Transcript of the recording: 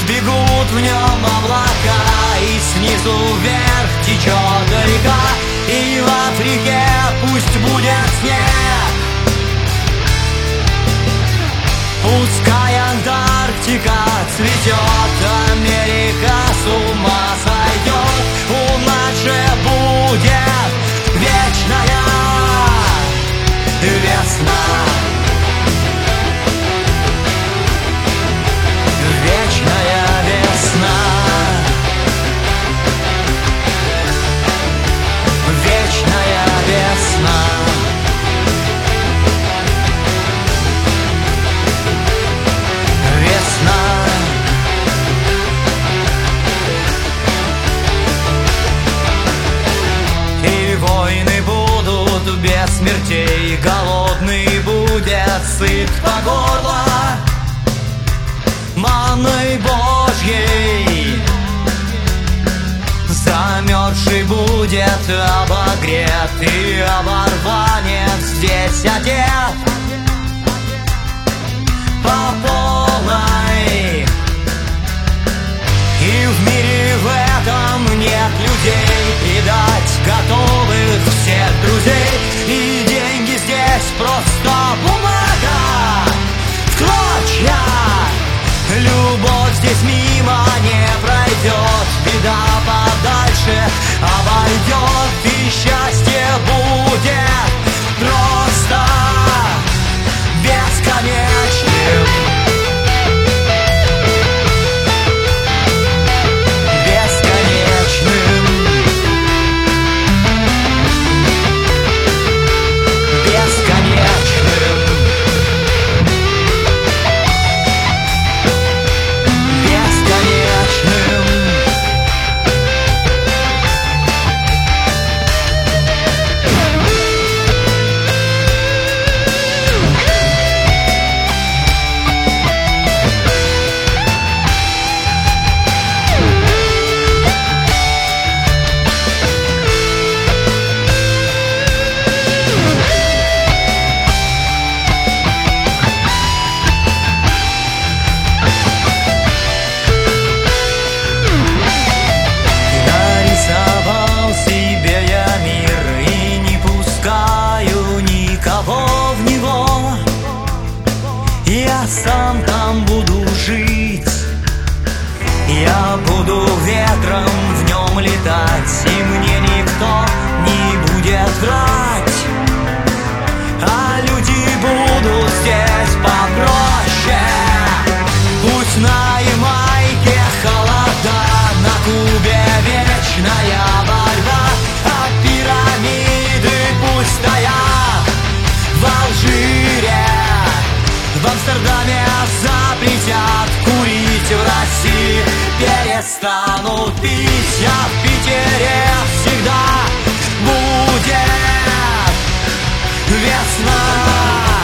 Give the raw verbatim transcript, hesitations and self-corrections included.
бегут в нем облака, и снизу вверх течет река, и в Африке пусть будет снег. Пускай Антарктика цветет, Америка с ума сойдет, у нас же будет вечная весна. Вечная весна. Вечная весна. Весна. И войны будут без смертей, голодный будет сыт по горло манной Божьей. Замерзший будет обогрет, и оборванец здесь одет по полной. И в мире в этом нет людей, предать готовых всех друзей. И деньги здесь просто бумага в клочья. Любовь здесь мимо не пройдет, беда подальше обойдет, и счастье будет просто бесконечным. Бесконечным. Бесконечным. Я сам там буду жить, я буду ветром в нем летать, и мне никто не будет врать. А люди будут здесь попроще. Пусть на Ямайке холода, на Кубе вечная борьба, а пирамиды пусть стоят в Алжире. В Амстердаме запретят курить, в России перестанут пить, а в Питере всегда будет весна.